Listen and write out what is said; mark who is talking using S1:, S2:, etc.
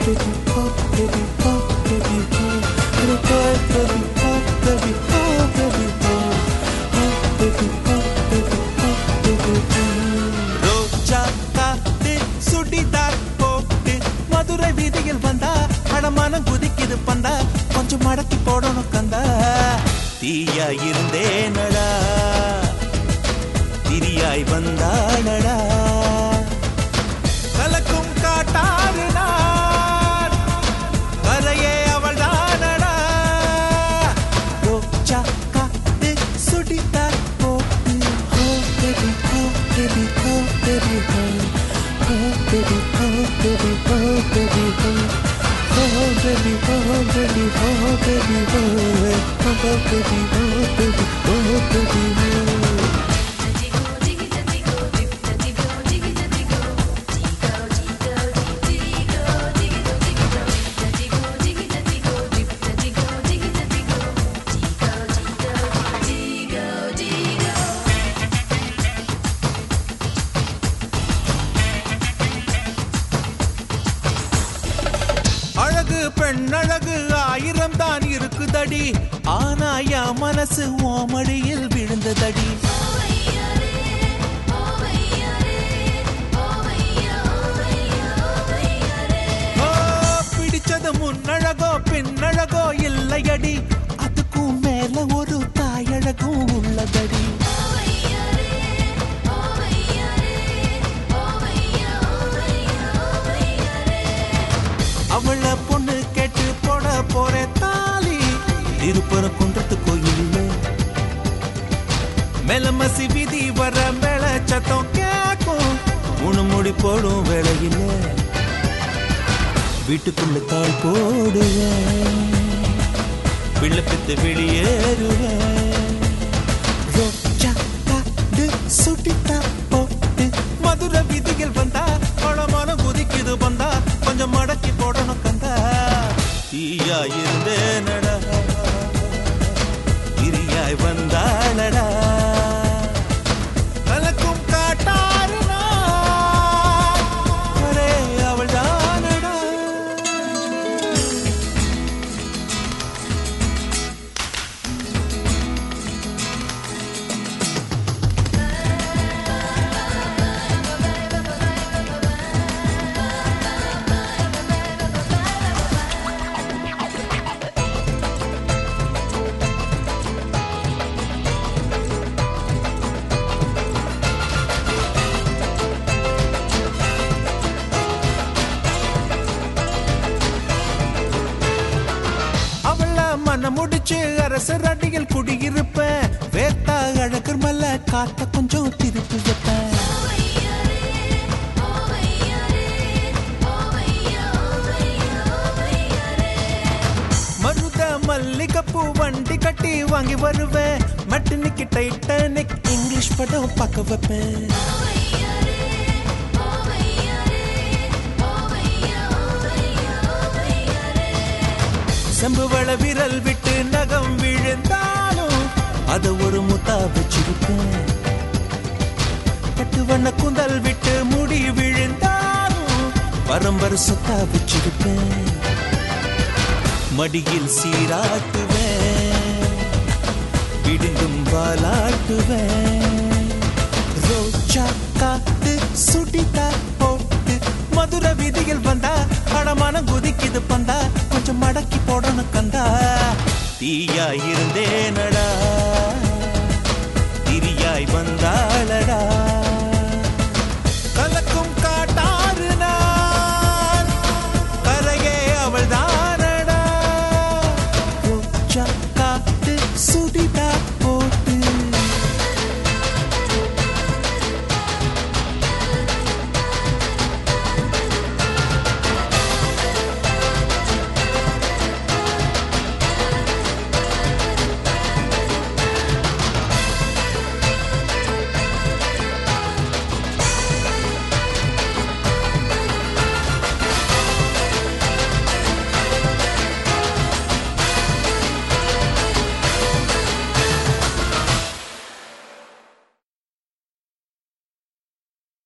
S1: ரோஜா காத்து சுடிதார் போட்டு மதுரை வீதியில் வந்தா அடமான குதிக்குது பந்தா கொஞ்சம் மடக்கி போடணும் கந்தா தீயா இருந்தேனடா திரியாய் வந்தாடா கலக்கும் காட்டாறு நான் கரையே அவள் தானடா ரோஜா காத்து சுடிதார் போட்டு oh baby oh baby oh baby oh baby oh baby oh baby oh baby oh baby oh baby oh baby oh baby oh baby பெண்ணழகு ஆயிரம் தான் இருக்குதடி ஆனா என் மனசு ஓமடியில் விழுந்ததடி பிடிச்சது முன்னழகோ பின்னழகோ இல்லையடி அதுக்கும் மேல ஒரு தாயழகும் உள்ளதடி அவள பொண்ணு கேட்டு போட போற தாலி திருப்பர குன்றத்து கோயில்ல மேலமசி வீதி வர மேல சத்தம் கேக்கும் முடி போடும் வேளையில வீட்டுக்குள்ள தாள் போடுவேன் பிள்ளை பித்து வெளியேறுவேன் ரோஜா காத்து சுட்டித்தா போட்டு மதுரை வீதியில் வந்தா பழமான குதிக்குது வந்தா கொஞ்சம் மடக்கி போடணும் கந்தா தீயா இருந்தேனடா திரியாய் வந்தாளடா கலக்கும் காட்டாறு அரே அவள் தானடா மன முடிச்சு அரசர் அடியில் குடியிருப்பேன் வேத்தா அழகர் மல்ல காத்த கொஞ்சம் திருப்பி வைப்பேன் மருத மல்லிகைப்பூ வண்டி கட்டி வாங்கி வருவேன் மட்டினிக்கு டைட்டானிக் இங்கிலீஷ் படம் பார்க்க வைப்பேன் செம்புவள விரல் விட்டு நகம் விழுந்தாலும் அத ஒரு முத்தா வச்சிருப்பேன் பட்டு வண்ண குந்தல் விட்டு முடி விழுந்தாலும் பரம்பரை சொத்தா வச்சிருப்பேன் மடியில் சீராட்டுவேன் விடுங்கும் வாலாட்டுவேன் ரோஜா காத்து சுடிதா போட்டு மதுரை வீதியில் வந்தா படமான குதிக்குது பந்தா கொஞ்சம் மடக்கி போடணும் கந்தா தீயா இருந்தேனடா